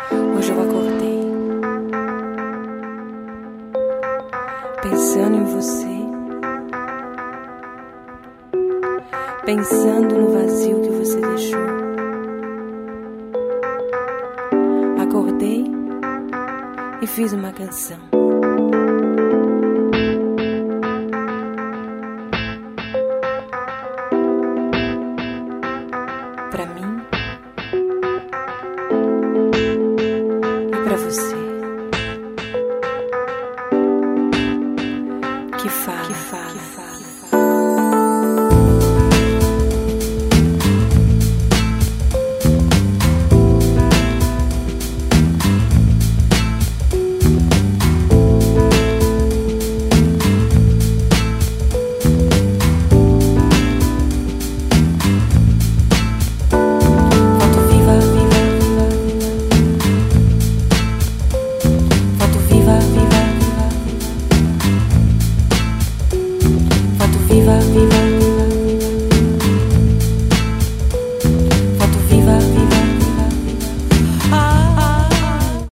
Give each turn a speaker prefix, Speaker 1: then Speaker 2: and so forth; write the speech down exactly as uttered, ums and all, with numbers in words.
Speaker 1: Hoje eu acordei pensando em você, pensando no vazio que você deixou. Acordei e fiz uma canção. Pra mim e pra você, que fala, que fala, que fala, que fala. Viva, viva.